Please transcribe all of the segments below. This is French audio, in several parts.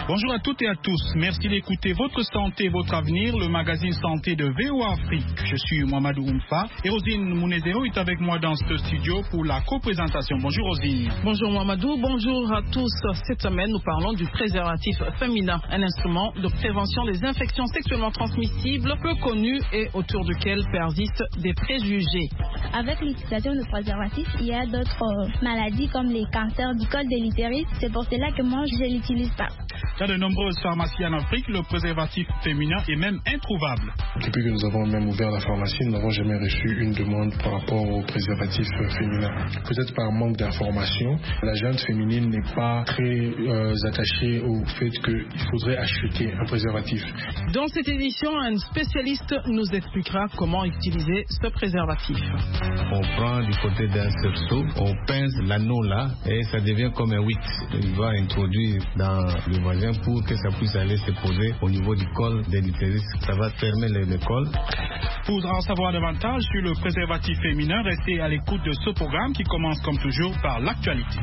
Bonjour à toutes et à tous. Merci d'écouter Votre Santé, Votre Avenir, le magazine santé de VOA Afrique. Je suis Mohamedou Oumfa et Rosine Mounezero est avec moi dans ce studio pour la co-présentation. Bonjour Rosine. Bonjour Mohamedou, bonjour à tous. Cette semaine, nous parlons du préservatif féminin, un instrument de prévention des infections sexuellement transmissibles peu connu et autour duquel persistent des préjugés. Avec l'utilisation de préservatifs, il y a d'autres maladies comme les cancers du col de l'utérus. C'est pour cela que moi, je ne l'utilise pas. Dans de nombreuses pharmacies en Afrique, le préservatif féminin est même introuvable. Depuis que nous avons même ouvert la pharmacie, nous n'avons jamais reçu une demande par rapport au préservatif féminin. Peut-être par manque d'information, la gente féminine n'est pas très attachée au fait qu'il faudrait acheter un préservatif. Dans cette édition, un spécialiste nous expliquera comment utiliser ce préservatif. On prend du côté d'un cerceau, on pince l'anneau là et ça devient comme un wick. Il va introduire dans le vagin pour que ça puisse aller se poser au niveau du col de l'utérus. Ça va fermer le col. Pour en savoir davantage sur le préservatif féminin, restez à l'écoute de ce programme qui commence comme toujours par l'actualité.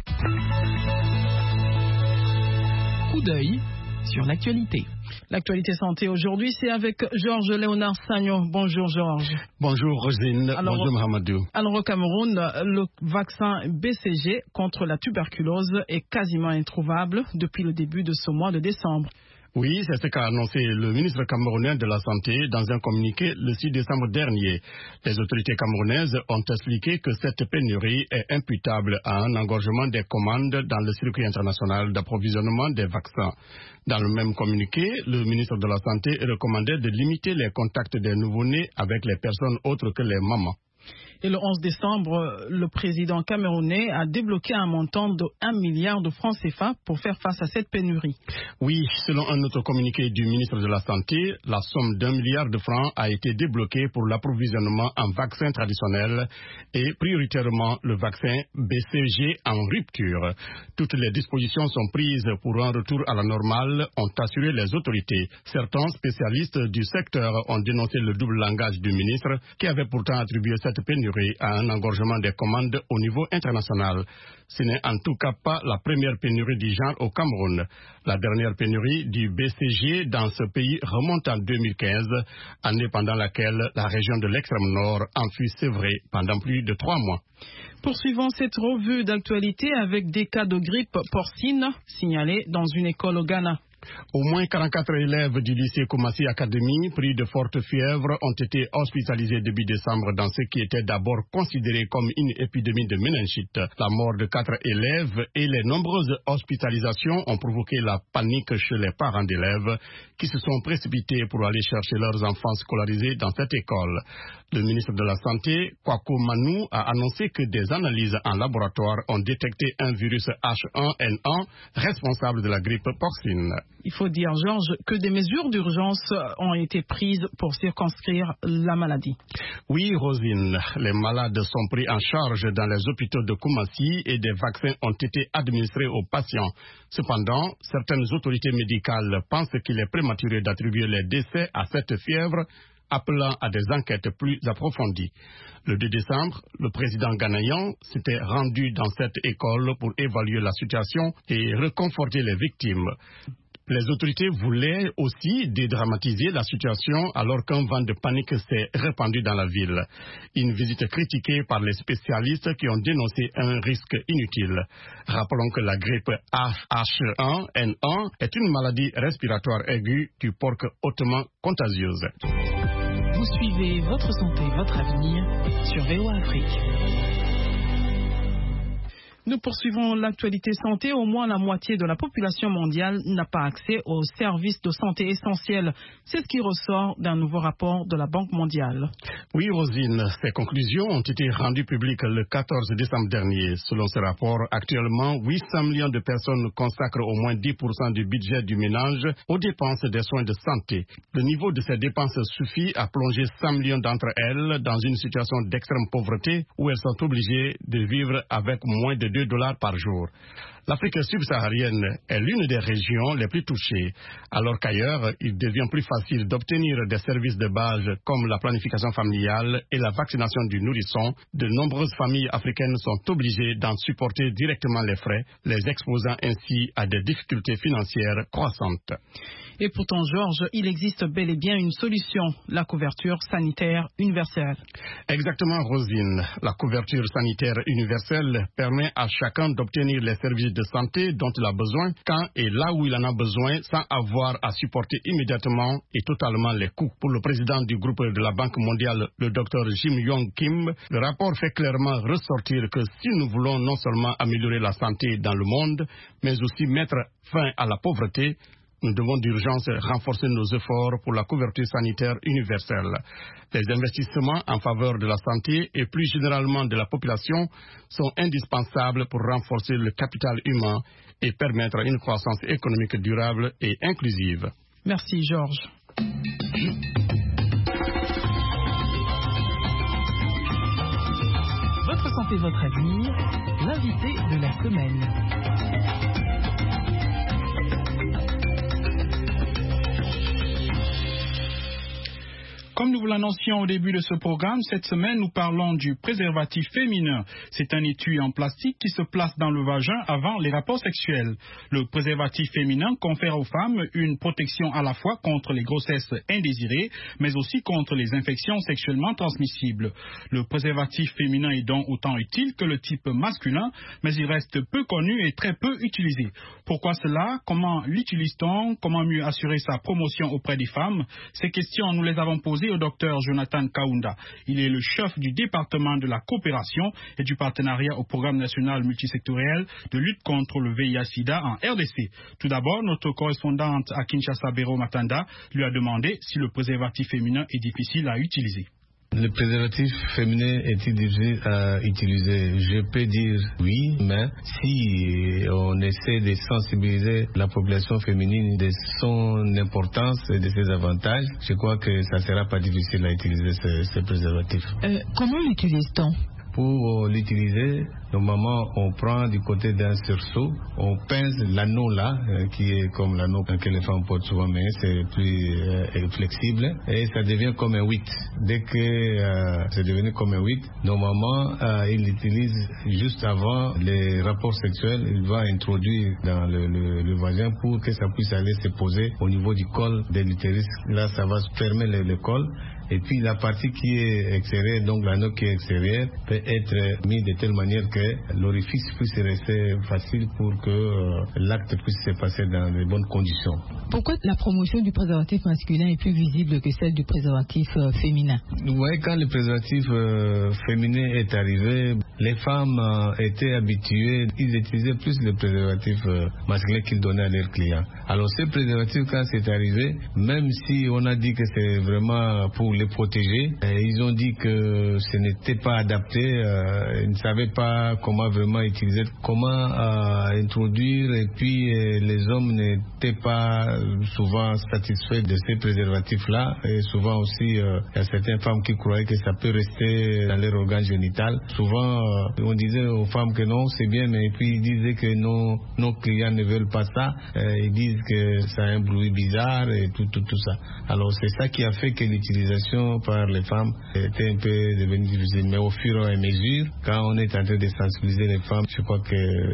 Coup d'œil sur l'actualité. L'actualité santé aujourd'hui, c'est avec Georges Léonard Sagnon. Bonjour Georges. Bonjour Rosine. Bonjour Mohamedou. Alors au Cameroun, le vaccin BCG contre la tuberculose est quasiment introuvable depuis le début de ce mois de décembre. Oui, c'est ce qu'a annoncé le ministre camerounais de la Santé dans un communiqué le 6 décembre dernier. Les autorités camerounaises ont expliqué que cette pénurie est imputable à un engorgement des commandes dans le circuit international d'approvisionnement des vaccins. Dans le même communiqué, le ministre de la Santé recommandait de limiter les contacts des nouveau-nés avec les personnes autres que les mamans. Et le 11 décembre, le président camerounais a débloqué un montant de 1 milliard de francs CFA pour faire face à cette pénurie. Oui, selon un autre communiqué du ministre de la Santé, la somme d'1 milliard de francs a été débloquée pour l'approvisionnement en vaccins traditionnels et prioritairement le vaccin BCG en rupture. Toutes les dispositions sont prises pour un retour à la normale, ont assuré les autorités. Certains spécialistes du secteur ont dénoncé le double langage du ministre qui avait pourtant attribué cette pénurie à un engorgement des commandes au niveau international. Ce n'est en tout cas pas la première pénurie du genre au Cameroun. La dernière pénurie du BCG dans ce pays remonte en 2015, année pendant laquelle la région de l'extrême nord en fut sévrée pendant plus de 3 mois. Poursuivons cette revue d'actualité avec des cas de grippe porcine signalés dans une école au Ghana. Au moins 44 élèves du lycée Koumassi Academy pris de fortes fièvres ont été hospitalisés début décembre dans ce qui était d'abord considéré comme une épidémie de méningite. La mort de 4 élèves et les nombreuses hospitalisations ont provoqué la panique chez les parents d'élèves qui se sont précipités pour aller chercher leurs enfants scolarisés dans cette école. Le ministre de la Santé, Kwaku Manu, a annoncé que des analyses en laboratoire ont détecté un virus H1N1 responsable de la grippe porcine. Il faut dire, Georges, que des mesures d'urgence ont été prises pour circonscrire la maladie. Oui, Rosine, les malades sont pris en charge dans les hôpitaux de Koumassi et des vaccins ont été administrés aux patients. Cependant, certaines autorités médicales pensent qu'il est prématuré d'attribuer les décès à cette fièvre, appelant à des enquêtes plus approfondies. Le 2 décembre, le président ghanéen s'était rendu dans cette école pour évaluer la situation et réconforter les victimes. Les autorités voulaient aussi dédramatiser la situation alors qu'un vent de panique s'est répandu dans la ville. Une visite critiquée par les spécialistes qui ont dénoncé un risque inutile. Rappelons que la grippe H1N1 est une maladie respiratoire aiguë du porc hautement contagieuse. Vous suivez Votre Santé, Votre Avenir sur VOA Afrique. Nous poursuivons l'actualité santé. Au moins la moitié de la population mondiale n'a pas accès aux services de santé essentiels. C'est ce qui ressort d'un nouveau rapport de la Banque mondiale. Oui, Rosine, ces conclusions ont été rendues publiques le 14 décembre dernier. Selon ce rapport, actuellement, 800 millions de personnes consacrent au moins 10% du budget du ménage aux dépenses des soins de santé. Le niveau de ces dépenses suffit à plonger 100 millions d'entre elles dans une situation d'extrême pauvreté où elles sont obligées de vivre avec moins de $2 par jour. L'Afrique subsaharienne est l'une des régions les plus touchées, alors qu'ailleurs, il devient plus facile d'obtenir des services de base comme la planification familiale et la vaccination du nourrisson. De nombreuses familles africaines sont obligées d'en supporter directement les frais, les exposant ainsi à des difficultés financières croissantes. Et pourtant, Georges, il existe bel et bien une solution, la couverture sanitaire universelle. Exactement, Rosine. La couverture sanitaire universelle permet à chacun d'obtenir les services de santé dont il a besoin, quand et là où il en a besoin, sans avoir à supporter immédiatement et totalement les coûts. Pour le président du groupe de la Banque mondiale, le Dr Jim Yong Kim, le rapport fait clairement ressortir que si nous voulons non seulement améliorer la santé dans le monde, mais aussi mettre fin à la pauvreté, nous devons d'urgence renforcer nos efforts pour la couverture sanitaire universelle. Les investissements en faveur de la santé et plus généralement de la population sont indispensables pour renforcer le capital humain et permettre une croissance économique durable et inclusive. Merci Georges. Votre santé, votre avenir, l'invité de la semaine. Comme nous vous l'annoncions au début de ce programme, cette semaine, nous parlons du préservatif féminin. C'est un étui en plastique qui se place dans le vagin avant les rapports sexuels. Le préservatif féminin confère aux femmes une protection à la fois contre les grossesses indésirées, mais aussi contre les infections sexuellement transmissibles. Le préservatif féminin est donc autant utile que le type masculin, mais il reste peu connu et très peu utilisé. Pourquoi cela? Comment l'utilise-t-on? Comment mieux assurer sa promotion auprès des femmes? Ces questions, nous les avons posées au docteur Jonathan Kaunda. Il est le chef du département de la coopération et du partenariat au programme national multisectoriel de lutte contre le VIH-Sida en RDC. Tout d'abord, notre correspondante à Kinshasa, Béro Matanda, lui a demandé si le préservatif féminin est difficile à utiliser. Le préservatif féminin est-il difficile à utiliser? Je peux dire oui, mais si on essaie de sensibiliser la population féminine de son importance et de ses avantages, je crois que ça ne sera pas difficile à utiliser ce préservatif. Comment l'utilise-t-on? Pour l'utiliser, normalement, on prend du côté d'un sursaut, on pince l'anneau là, qui est comme l'anneau que les femmes portent souvent, mais c'est plus flexible, et ça devient comme un 8. Dès que c'est devenu comme un 8, normalement, il l'utilise juste avant les rapports sexuels, il va introduire dans le vagin pour que ça puisse aller se poser au niveau du col de l'utérus. Là, ça va fermer le col. Et puis la partie qui est extérieure, donc l'anneau qui est extérieur, peut être mis de telle manière que l'orifice puisse rester facile pour que l'acte puisse se passer dans de bonnes conditions. Pourquoi la promotion du préservatif masculin est plus visible que celle du préservatif féminin? Oui, quand le préservatif féminin est arrivé, les femmes étaient habituées, ils utilisaient plus le préservatif masculin qu'ils donnaient à leurs clients. Alors ce préservatif, quand c'est arrivé, même si on a dit que c'est vraiment pour les protéger, ils ont dit que ce n'était pas adapté, ils ne savaient pas comment vraiment utiliser, comment introduire, et puis les hommes n'étaient pas souvent satisfaits de ces préservatifs-là, et souvent aussi il y a certaines femmes qui croyaient que ça peut rester dans leur organe génital. Souvent on disait aux femmes que non, c'est bien, mais puis ils disaient que nos clients ne veulent pas ça, ils disent que ça a un bruit bizarre et tout ça. Alors c'est ça qui a fait que l'utilisation par les femmes était un peu devenue difficile, mais au fur et à mesure, quand on est en train de sensibiliser les femmes, je crois que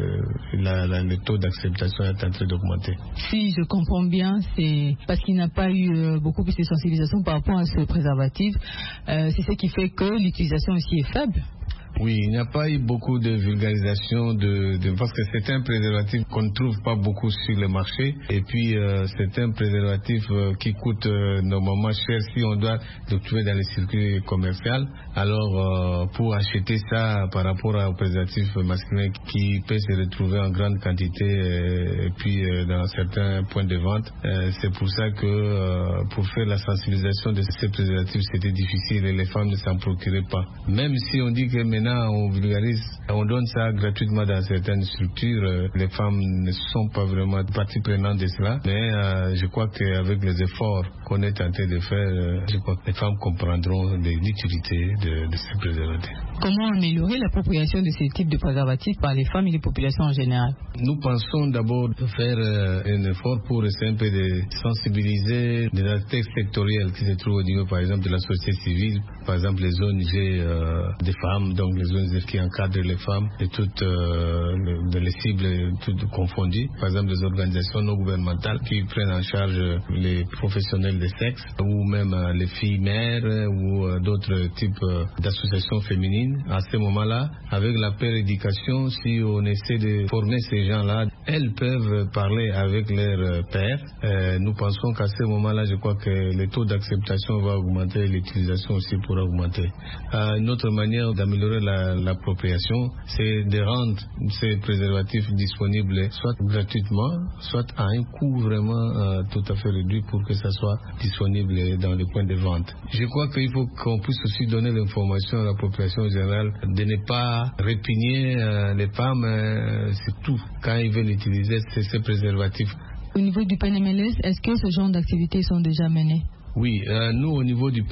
le taux d'acceptation est en train d'augmenter. Si je comprends bien, c'est parce qu'il n'y a pas eu beaucoup plus de sensibilisation par rapport à ce préservatif, c'est ce qui fait que l'utilisation aussi est faible. Oui, il n'y a pas eu beaucoup de vulgarisation parce que c'est un préservatif qu'on ne trouve pas beaucoup sur le marché, et puis c'est un préservatif qui coûte normalement cher si on doit le trouver dans les circuits commerciaux. Alors pour acheter ça par rapport au préservatif masculin qui peut se retrouver en grande quantité et puis dans certains points de vente, c'est pour ça que pour faire la sensibilisation de ces préservatifs c'était difficile et les femmes ne s'en procuraient pas. Même si on dit que maintenant maintenant on vulgarise, on donne ça gratuitement dans certaines structures. Les femmes ne sont pas vraiment partie prenante de cela, mais je crois qu'avec les efforts qu'on est en train de faire, je crois que les femmes comprendront l'utilité de ces préservatifs. Comment améliorer l'appropriation de ces types de préservatifs par les femmes et les populations en général? Nous pensons d'abord faire un effort pour essayer un peu de sensibiliser des acteurs sectoriels qui se trouvent au niveau, par exemple, de la société civile, par exemple les ONG des femmes, donc les ONG qui encadrent les femmes et toutes les cibles toutes confondues, par exemple les organisations non gouvernementales qui prennent en charge les professionnels des sexes ou même les filles mères ou d'autres types d'associations féminines. À ce moment-là, avec la pérédication, si on essaie de former ces gens-là, elles peuvent parler avec leurs pères. Nous pensons qu'à ce moment-là, je crois que le taux d'acceptation va augmenter, l'utilisation aussi pourra augmenter. Une autre manière d'améliorer l'appropriation, c'est de rendre ces préservatifs disponibles soit gratuitement, soit à un coût vraiment tout à fait réduit pour que ça soit disponible dans les points de vente. Je crois qu'il faut qu'on puisse aussi donner l'information à la population générale de ne pas répugner les femmes, surtout quand ils veulent utiliser ces préservatifs. Au niveau du PNMLS, est-ce que ce genre d'activités sont déjà menées? Oui, nous au niveau du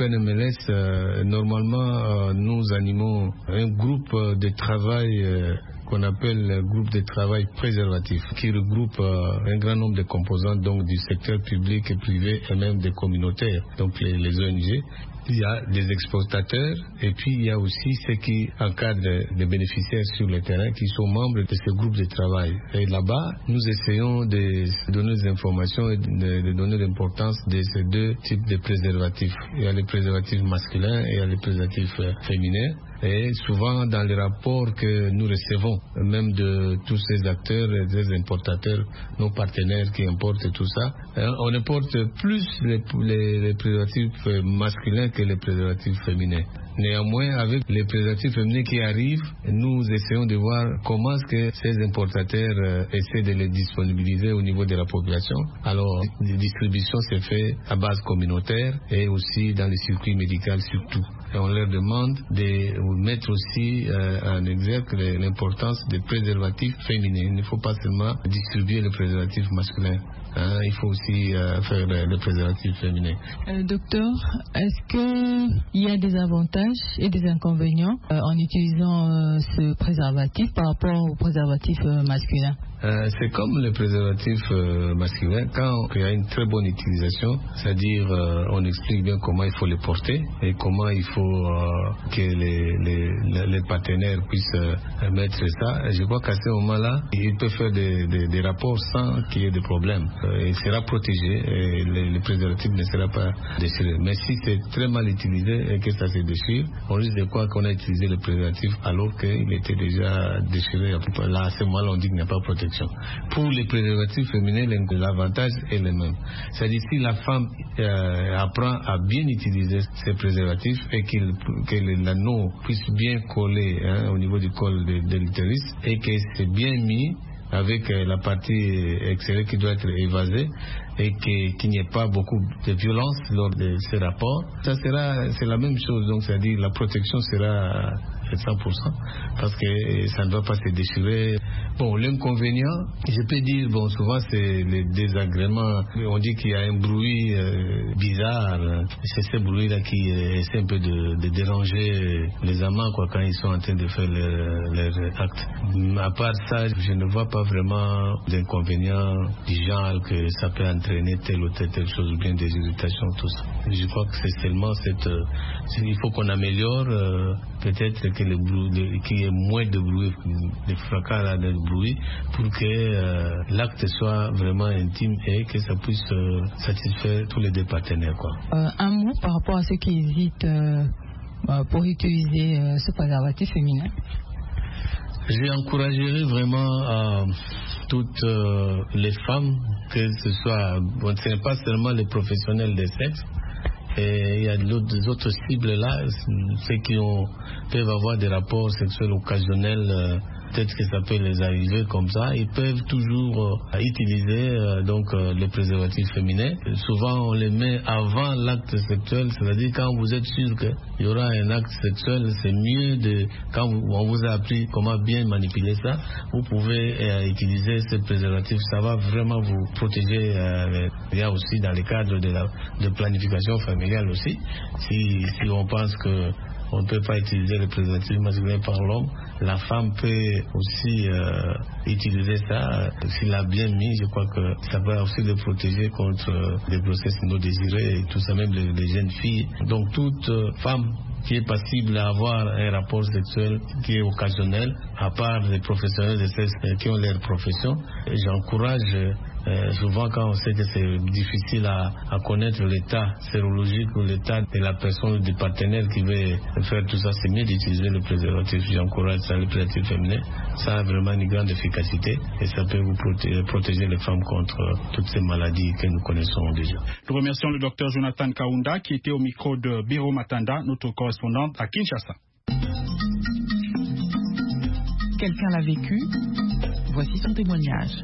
PNMLS, normalement nous animons un groupe de travail qu'on appelle le groupe de travail préservatif, qui regroupe un grand nombre de composants donc du secteur public et privé et même des communautaires, donc les ONG. Il y a des exportateurs et puis il y a aussi ceux qui encadrent les bénéficiaires sur le terrain qui sont membres de ce groupe de travail. Et là-bas, nous essayons de donner des informations et de donner l'importance de ces deux types de préservatifs. Il y a les préservatifs masculins et il y a les préservatifs féminins. Et souvent dans les rapports que nous recevons, même de tous ces acteurs, des importateurs, nos partenaires qui importent tout ça, on importe plus les préservatifs masculins que les préservatifs féminins. Néanmoins, avec les préservatifs féminins qui arrivent, nous essayons de voir comment est-ce que ces importateurs essaient de les disponibiliser au niveau de la population. Alors, la distribution s'est faite à base communautaire et aussi dans les circuits médicaux surtout. Et on leur demande de mettre aussi en exergue l'importance des préservatifs féminins. Il ne faut pas seulement distribuer les préservatifs masculins. Il faut aussi faire les préservatifs féminins. Docteur, est-ce qu'il y a des avantages et des inconvénients en utilisant ce préservatif par rapport au préservatif masculin? C'est comme le préservatif masculin, quand il y a une très bonne utilisation, c'est-à-dire on explique bien comment il faut les porter et comment il faut que les partenaires puissent mettre ça. Je crois qu'à ce moment-là, il peut faire des rapports sans qu'il y ait de problème. Il sera protégé et le préservatif ne sera pas déchiré. Mais si c'est très mal utilisé et que ça se déchire, on risque de croire qu'on a utilisé le préservatif alors qu'il était déjà déchiré. Là, à ce moment-là, on dit qu'il n'y a pas de protection. Pour les préservatifs féminins, l'avantage est le même. C'est-à-dire si la femme apprend à bien utiliser ces préservatifs et que l'anneau puisse bien coller au niveau du col de l'utérus et que c'est bien mis avec la partie extérieure qui doit être évasée et qu'il n'y ait pas beaucoup de violence lors de ces rapports, c'est la même chose. Donc, c'est-à-dire la protection sera 100% parce que ça ne va pas se déchirer. Bon, l'inconvénient, je peux dire, souvent c'est les désagréments. On dit qu'il y a un bruit bizarre. C'est ce bruit-là qui essaie un peu de déranger les amants quand ils sont en train de faire leur acte. À part ça, je ne vois pas vraiment d'inconvénients du genre que ça peut entraîner telle ou telle chose, ou bien des irritations, tout ça. Je crois que c'est seulement il faut qu'on améliore peut-être qu'il y ait moins de bruit, de fracas, de bruit, pour que l'acte soit vraiment intime et que ça puisse satisfaire tous les deux partenaires. Un mot par rapport à ceux qui hésitent pour utiliser ce préservatif féminin. J'encouragerais vraiment toutes les femmes, que ce soit, ce n'est pas seulement les professionnels des sexes, et il y a des autres cibles là, ceux qui peuvent avoir des rapports sexuels occasionnels peut-être que ça peut les arriver comme ça, ils peuvent toujours utiliser le préservatif féminin. Souvent on les met avant l'acte sexuel, c'est-à-dire quand vous êtes sûr qu'il y aura un acte sexuel, c'est mieux quand on vous a appris comment bien manipuler ça, vous pouvez utiliser ce préservatif, ça va vraiment vous protéger. Il y a aussi dans le cadre de planification familiale aussi, si on pense que on ne peut pas utiliser le préservatif masculin par l'homme, la femme peut aussi utiliser ça. S'il a bien mis, je crois que ça va aussi le protéger contre des grossesses non désirées et tout ça, même les jeunes filles. Donc toute femme qui est passible à avoir un rapport sexuel qui est occasionnel, à part les professionnels de sexe qui ont leur profession, et j'encourage. Souvent quand on sait que c'est difficile à connaître l'état sérologique ou l'état de la personne ou du partenaire qui veut faire tout ça, c'est mieux d'utiliser le préservatif. J'encourage ça, le préservatif féminin. Ça a vraiment une grande efficacité et ça peut vous protéger les femmes contre toutes ces maladies que nous connaissons déjà. Nous remercions le docteur Jonathan Kaunda qui était au micro de Biro Matanda, notre correspondante à Kinshasa. Quelqu'un l'a vécu. Voici son témoignage.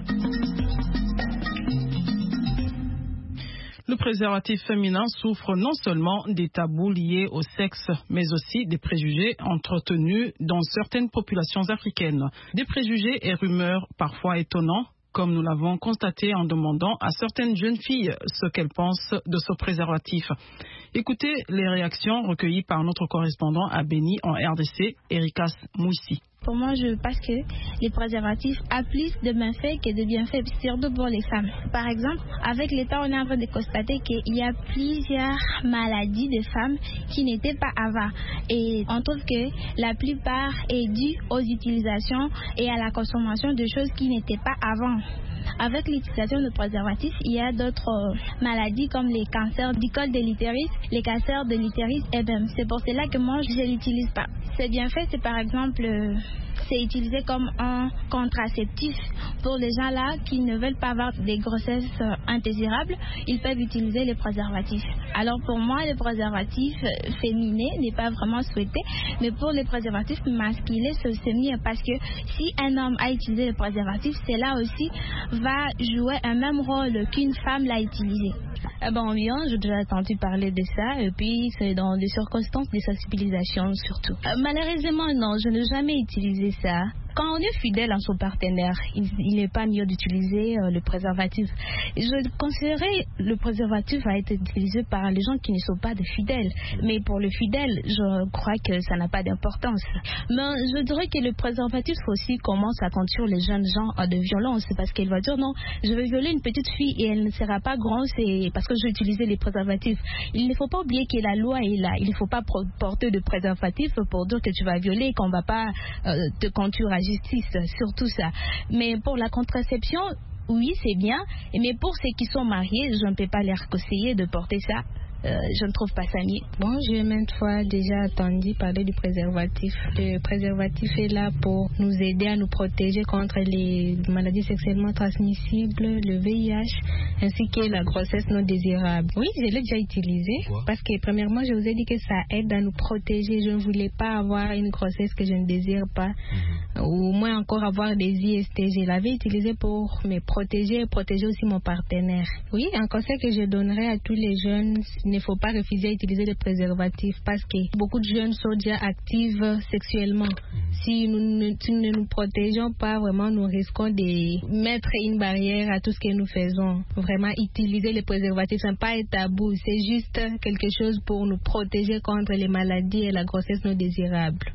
Le préservatif féminin souffre non seulement des tabous liés au sexe, mais aussi des préjugés entretenus dans certaines populations africaines. Des préjugés et rumeurs parfois étonnants, comme nous l'avons constaté en demandant à certaines jeunes filles ce qu'elles pensent de ce préservatif. Écoutez les réactions recueillies par notre correspondant à Béni en RDC, Erikas Moussi. Pour moi, je pense que les préservatifs ont plus de méfaits que de bienfaits, surtout pour les femmes. Par exemple, avec l'État, on est en train de constater qu'il y a plusieurs maladies de femmes qui n'étaient pas avant. Et on trouve que la plupart est due aux utilisations et à la consommation de choses qui n'étaient pas avant. Avec l'utilisation de préservatifs, il y a d'autres maladies comme les cancers du col de l'utérus, les cancers de l'utérus et même. C'est pour cela que moi, je ne l'utilise pas. C'est bien fait, c'est par exemple, c'est utilisé comme un contraceptif pour les gens là qui ne veulent pas avoir des grossesses indésirables. Ils peuvent utiliser les préservatifs. Alors pour moi, le préservatif féminin n'est pas vraiment souhaité, mais pour les préservatifs masculins, c'est mieux parce que si un homme a utilisé le préservatif, cela aussi va jouer un même rôle qu'une femme l'a utilisé. Oui, j'ai déjà entendu parler de ça, et puis c'est dans des circonstances de sensibilisation surtout. Malheureusement, non, je n'ai jamais utilisé ça. Quand on est fidèle à son partenaire, il n'est pas mieux d'utiliser le préservatif. Je conseillerais le préservatif à être utilisé par les gens qui ne sont pas des fidèles. Mais pour les fidèles, je crois que ça n'a pas d'importance. Mais je dirais que le préservatif aussi commence à conduire les jeunes gens à de violence, parce qu'elle va dire non, je vais violer une petite fille et elle ne sera pas grande, c'est parce que j'ai utilisé les préservatifs. Il ne faut pas oublier que la loi est là. Il ne faut pas porter de préservatif pour dire que tu vas violer et qu'on ne va pas te conduire à justice, surtout ça. Mais pour la contraception, oui, c'est bien. Mais pour ceux qui sont mariés, je ne peux pas leur conseiller de porter ça. Je ne trouve pas ça mieux. Bon, j'ai maintes fois déjà entendu parler du préservatif. Le préservatif est là pour nous aider à nous protéger contre les maladies sexuellement transmissibles, le VIH, ainsi que la grossesse non désirable. Oui, je l'ai déjà utilisé. Parce que premièrement, je vous ai dit que ça aide à nous protéger. Je ne voulais pas avoir une grossesse que je ne désire pas, ou au moins encore avoir des IST. Je l'avais utilisé pour me protéger et protéger aussi mon partenaire. Oui, un conseil que je donnerais à tous les jeunes, il ne faut pas refuser à utiliser le préservatif parce que beaucoup de jeunes sont déjà actifs sexuellement. Si nous ne nous protégeons pas, vraiment, nous risquons de mettre une barrière à tout ce que nous faisons. Vraiment, utiliser le préservatif, ce n'est pas un tabou, c'est juste quelque chose pour nous protéger contre les maladies et la grossesse non désirable.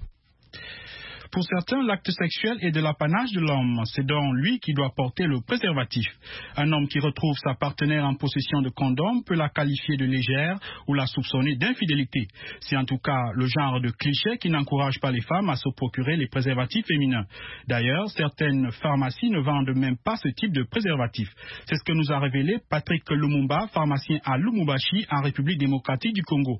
Pour certains, l'acte sexuel est de l'apanage de l'homme. C'est donc lui qui doit porter le préservatif. Un homme qui retrouve sa partenaire en possession de condom peut la qualifier de légère ou la soupçonner d'infidélité. C'est en tout cas le genre de cliché qui n'encourage pas les femmes à se procurer les préservatifs féminins. D'ailleurs, certaines pharmacies ne vendent même pas ce type de préservatif. C'est ce que nous a révélé Patrick Lumumba, pharmacien à Lubumbashi, en République démocratique du Congo.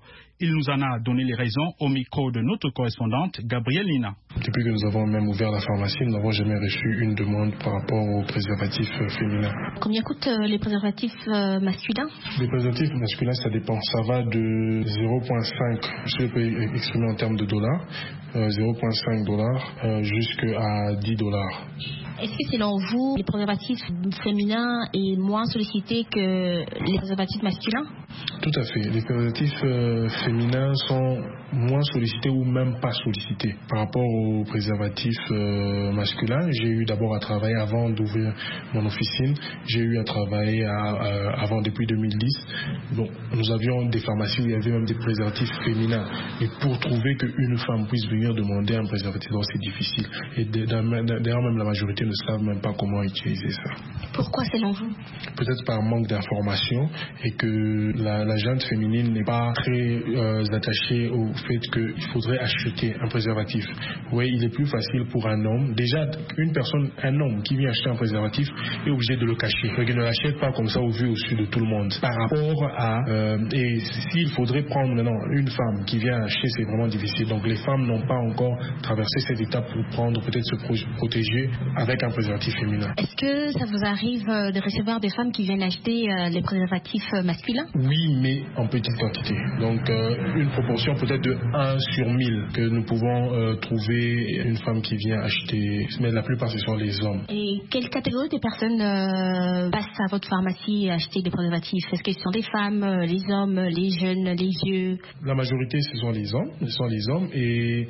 Il nous en a donné les raisons au micro de notre correspondante Gabrielle Lina. Depuis que nous avons même ouvert la pharmacie, nous n'avons jamais reçu une demande par rapport aux préservatifs féminins. Combien coûtent les préservatifs masculins? Les préservatifs masculins, ça dépend. Ça va de 0,5, je peux exprimer en termes de dollars, 0,5 $ jusqu'à 10 $. Est-ce que selon vous, les préservatifs féminins est moins sollicités que les préservatifs masculins? Tout à fait. Les préservatifs féminins sont moins sollicités ou même pas sollicités par rapport aux préservatifs masculins. J'ai eu d'abord à travailler avant d'ouvrir mon officine. J'ai eu à travailler avant depuis 2010. Donc, nous avions des pharmacies où il y avait même des préservatifs féminins. Et pour trouver qu'une femme puisse venir demander un préservatif, c'est difficile. Et d'ailleurs même la majorité ne savent même pas comment utiliser ça. Pourquoi selon vous? Peut-être par manque d'information et que la gente féminine n'est pas très attachée au fait qu'il faudrait acheter un préservatif. Oui, il est plus facile pour un homme. Déjà, un homme qui vient acheter un préservatif est obligé de le cacher. Donc, il ne l'achète pas comme ça au vu au su de tout le monde. Par rapport à... et s'il faudrait prendre maintenant une femme qui vient acheter, c'est vraiment difficile. Donc les femmes n'ont pas encore traversé cette étape pour prendre, peut-être se protéger avec un préservatif féminin. Est-ce que ça vous arrive de recevoir des femmes qui viennent acheter les préservatifs masculins? Oui, mais en petite quantité. Donc une proportion peut-être de 1 sur 1000 que nous pouvons trouver une femme qui vient acheter. Mais la plupart ce sont les hommes. Et quelle catégorie de personnes passent à votre pharmacie acheter des préservatifs? Est-ce que ce sont des femmes, les hommes, les jeunes, les vieux? La majorité ce sont les hommes. Ce sont les hommes et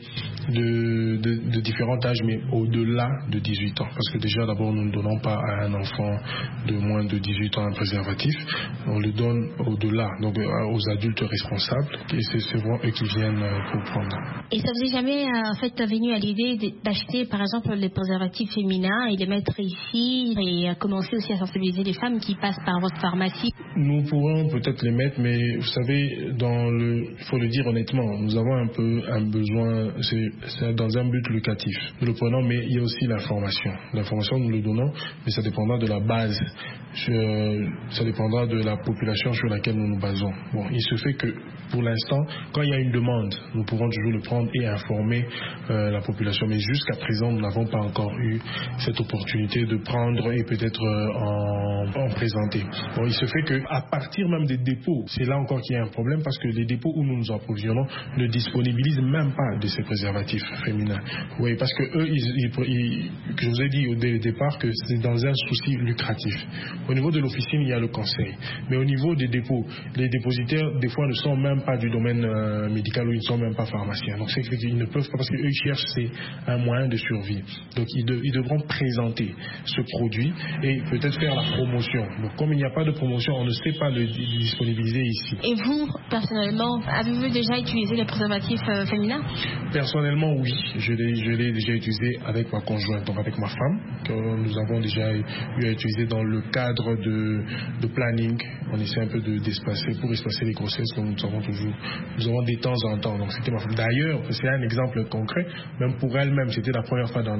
de différents âges, mais au-delà de 18 ans. Parce que déjà d'abord nous ne donnons pas à un enfant de moins de 18 ans un préservatif. On le donne au-delà, donc aux adultes responsables, et c'est vraiment eux qui viennent pour prendre. Et ça vous est jamais venu à l'idée d'acheter par exemple les préservatifs féminins et les mettre ici et commencer aussi à sensibiliser les femmes qui passent par votre pharmacie? Nous pourrons peut-être les mettre, mais vous savez, il faut le dire honnêtement, nous avons un peu un besoin, c'est dans un but locatif. Nous le prenons, mais il y a aussi l'information. L'information, nous le donnons, mais ça dépendra de la base. Ça dépendra de la population sur laquelle nous nous basons. Bon, il se fait que pour l'instant, quand il y a une demande, nous pouvons toujours le prendre et informer la population. Mais jusqu'à présent, nous n'avons pas encore eu cette opportunité de prendre et peut-être en présenter. Bon, il se fait qu'à partir même des dépôts, c'est là encore qu'il y a un problème parce que les dépôts où nous nous approvisionnons ne disponibilisent même pas de ces préservatifs féminins. Oui, parce que eux, que je vous ai dit au départ que c'est dans un souci lucratif. Au niveau de l'officine, il y a le conseil. Mais au niveau des dépôts, les dépositaires, des fois, ne sont même pas du domaine médical ou ils ne sont même pas pharmaciens. Donc, c'est qu'ils ne peuvent pas, parce qu'eux, ils cherchent, c'est un moyen de survie. Donc, ils devront présenter ce produit et peut-être faire la promotion. Donc, comme il n'y a pas de promotion, on ne sait pas le disponibiliser ici. Et vous, personnellement, avez-vous déjà utilisé les préservatifs féminins? Personnellement, oui. Je l'ai déjà utilisé avec ma conjointe, donc avec ma femme, que nous avons déjà eu à utiliser dans le cadre de planning. On essaie un peu d'espacer pour espacer les grossesses, donc nous avons des temps en temps. Donc c'était ma femme. D'ailleurs, c'est un exemple concret, même pour elle-même, c'était la première fois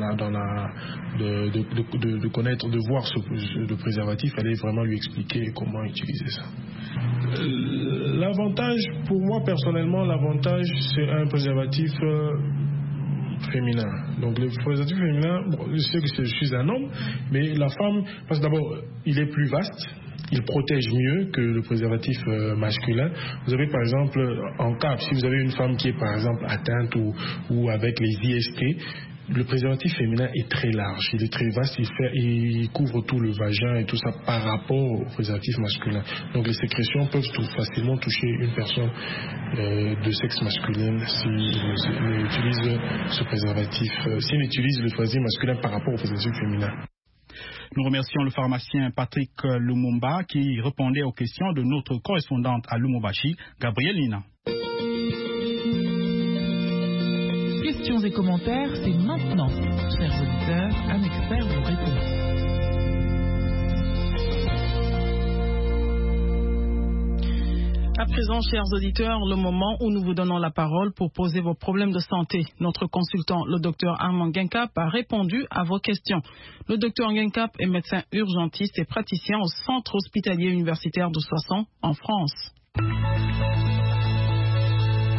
de connaître, de voir le préservatif, elle allait vraiment lui expliquer comment utiliser ça. L'avantage, pour moi personnellement, c'est un préservatif féminin. Donc le préservatif féminin, je sais que je suis un homme, mais la femme, parce que d'abord, il est plus vaste. Il protège mieux que le préservatif masculin. Vous avez par exemple, en cas, si vous avez une femme qui est par exemple atteinte ou avec les IST, le préservatif féminin est très large, il est très vaste, il couvre tout le vagin et tout ça par rapport au préservatif masculin. Donc les sécrétions peuvent facilement toucher une personne de sexe masculin s'il utilise ce préservatif, s'il utilise le préservatif masculin par rapport au préservatif féminin. Nous remercions le pharmacien Patrick Lumumba qui répondait aux questions de notre correspondante à Lubumbashi, Gabrielle Lina. Questions et commentaires, c'est maintenant. Chers auditeurs, un expert vous répond. À présent, chers auditeurs, le moment où nous vous donnons la parole pour poser vos problèmes de santé. Notre consultant, le docteur Armand Guincap, a répondu à vos questions. Le docteur Guincap est médecin urgentiste et praticien au centre hospitalier universitaire de Soissons, en France.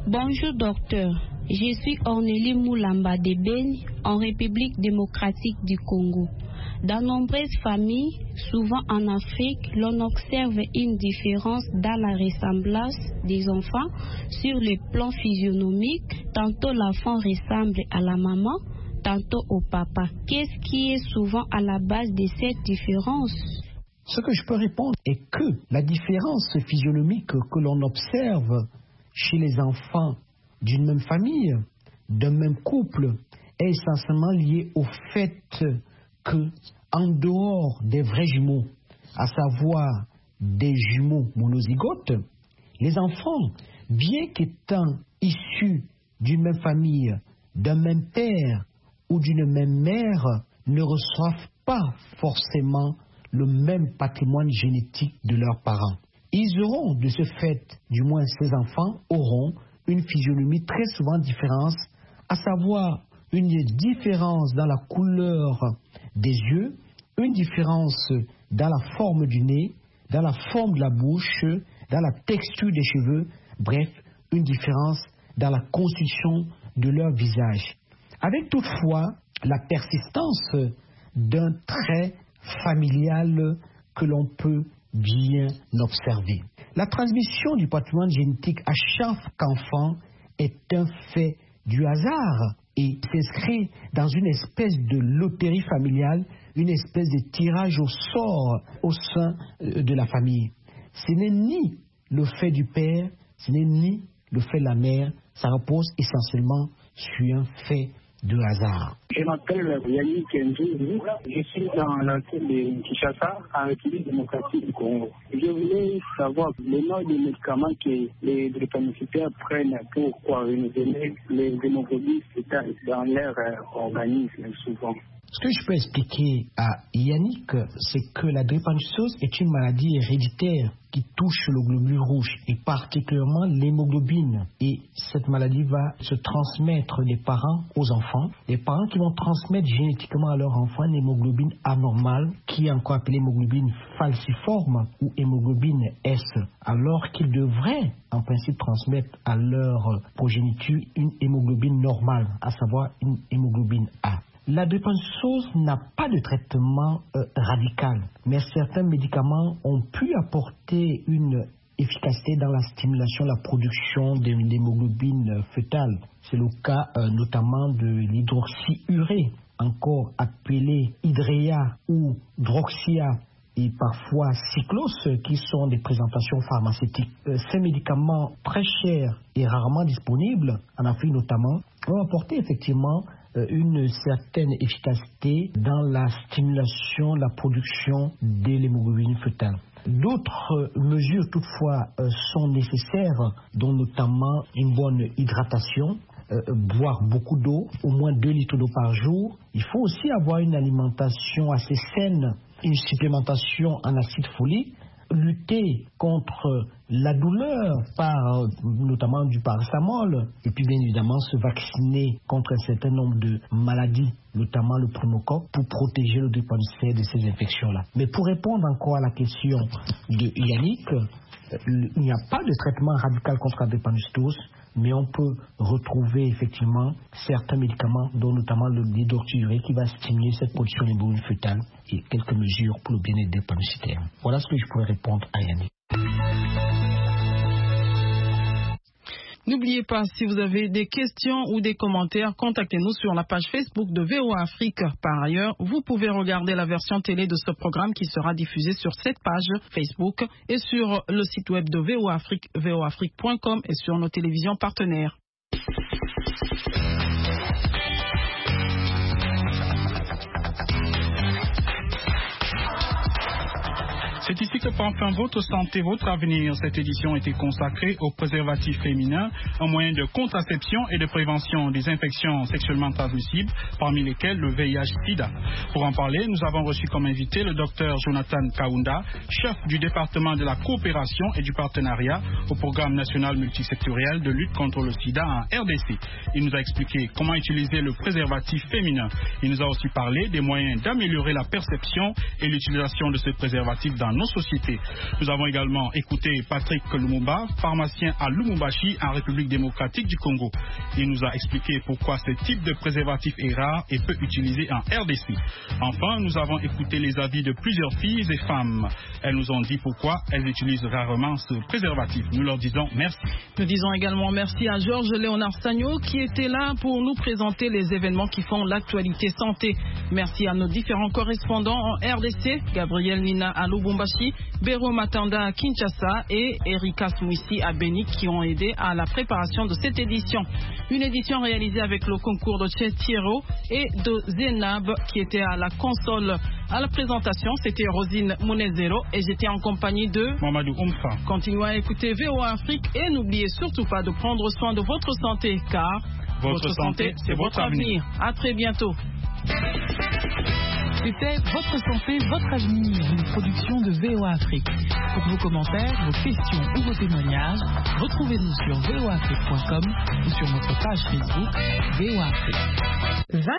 Bonjour docteur, je suis Ornélie Moulamba de Beni, en République démocratique du Congo. Dans nombreuses familles, souvent en Afrique, l'on observe une différence dans la ressemblance des enfants sur le plan physionomique. Tantôt l'enfant ressemble à la maman, tantôt au papa. Qu'est-ce qui est souvent à la base de cette différence? Ce que je peux répondre est que la différence physionomique que l'on observe chez les enfants d'une même famille, d'un même couple, est essentiellement liée au fait que, en dehors des vrais jumeaux, à savoir des jumeaux monozygotes, les enfants, bien qu'étant issus d'une même famille, d'un même père ou d'une même mère, ne reçoivent pas forcément le même patrimoine génétique de leurs parents. Ils auront, de ce fait, du moins ces enfants, auront une physionomie très souvent différente, à savoir une différence dans la couleur des yeux, une différence dans la forme du nez, dans la forme de la bouche, dans la texture des cheveux, bref, une différence dans la constitution de leur visage. Avec toutefois la persistance d'un trait familial que l'on peut bien observer. La transmission du patrimoine génétique à chaque enfant est un fait du hasard et s'inscrit dans une espèce de loterie familiale, une espèce de tirage au sort au sein de la famille. Ce n'est ni le fait du père, ce n'est ni le fait de la mère, ça repose essentiellement sur un fait de hasard. Je m'appelle Yannick Ndjouzou, je suis dans la ville de Kinshasa, en République démocratique du Congo. Je voulais savoir le nom des médicaments que les drépanocytaires prennent pour renouveler les hémoglobines fétales dans leur organisme souvent. Ce que je peux expliquer à Yannick, c'est que la drépanocytose est une maladie héréditaire qui touche le globule rouge et particulièrement l'hémoglobine. Et cette maladie va se transmettre des parents aux enfants. Les parents qui vont transmettre génétiquement à leur enfant une hémoglobine anormale, qui est encore appelée hémoglobine falciforme ou hémoglobine S, alors qu'ils devraient en principe transmettre à leur progéniture une hémoglobine normale, à savoir une hémoglobine A. La drépanocytose n'a pas de traitement radical, mais certains médicaments ont pu apporter une efficacité dans la stimulation, la production de l'hémoglobine fœtale. C'est le cas notamment de l'hydroxyurée, encore appelé Hydrea ou Droxia, et parfois cyclose, qui sont des présentations pharmaceutiques. Ces médicaments très chers et rarement disponibles, en Afrique notamment, ont apporté effectivement une certaine efficacité dans la stimulation, la production de l'hémoglobine fœtale. D'autres mesures toutefois sont nécessaires, dont notamment une bonne hydratation, boire beaucoup d'eau, au moins 2 litres d'eau par jour. Il faut aussi avoir une alimentation assez saine, une supplémentation en acide folique, lutter contre la douleur par notamment du paracétamol, et puis bien évidemment se vacciner contre un certain nombre de maladies, notamment le pneumocoque, pour protéger le drépanocytaire de ces infections-là. Mais pour répondre encore à la question de Yannick, il n'y a pas de traitement radical contre la drépanocytose, mais on peut retrouver effectivement certains médicaments, dont notamment l'hydroxyurée, qui va stimuler cette production d'hémoglobine fœtale, et quelques mesures pour le bien-être drépanocytaire. Voilà ce que je pourrais répondre à Yannick. N'oubliez pas, si vous avez des questions ou des commentaires, contactez-nous sur la page Facebook de VOA Afrique. Par ailleurs, vous pouvez regarder la version télé de ce programme qui sera diffusée sur cette page Facebook et sur le site web de VOA Afrique, voafrique.com, et sur nos télévisions partenaires. C'est ici que prend fin votre santé, votre avenir. Cette édition était consacrée aux préservatifs féminins, un moyen de contraception et de prévention des infections sexuellement transmissibles, parmi lesquelles le VIH-Sida. Pour en parler, nous avons reçu comme invité le docteur Jonathan Kaunda, chef du département de la coopération et du partenariat au programme national multisectoriel de lutte contre le sida en RDC. Il nous a expliqué comment utiliser le préservatif féminin. Il nous a aussi parlé des moyens d'améliorer la perception et l'utilisation de ce préservatif dans nos sociétés. Nous avons également écouté Patrick Lumumba, pharmacien à Lubumbashi, en République démocratique du Congo. Il nous a expliqué pourquoi ce type de préservatif est rare et peu utilisé en RDC. Enfin, nous avons écouté les avis de plusieurs filles et femmes. Elles nous ont dit pourquoi elles utilisent rarement ce préservatif. Nous leur disons merci. Nous disons également merci à Georges Léonard Sagno qui était là pour nous présenter les événements qui font l'actualité santé. Merci à nos différents correspondants en RDC, Gabriel Nina à Lubumbashi, Béro Matanda à Kinshasa et Erika Soumissi à Beni qui ont aidé à la préparation de cette édition. Une édition réalisée avec le concours de Tchetiero et de Zenab qui était à la console. À la présentation, c'était Rosine Munezero et j'étais en compagnie de Mamadou Oumfa. Continuez à écouter VOA Afrique et n'oubliez surtout pas de prendre soin de votre santé car votre santé, c'est votre avenir. À très bientôt. C'était Votre santé, votre avenir, une production de VOA Afrique. Pour vos commentaires, vos questions ou vos témoignages, retrouvez-nous sur voaafrique.com ou sur notre page Facebook VOA Afrique.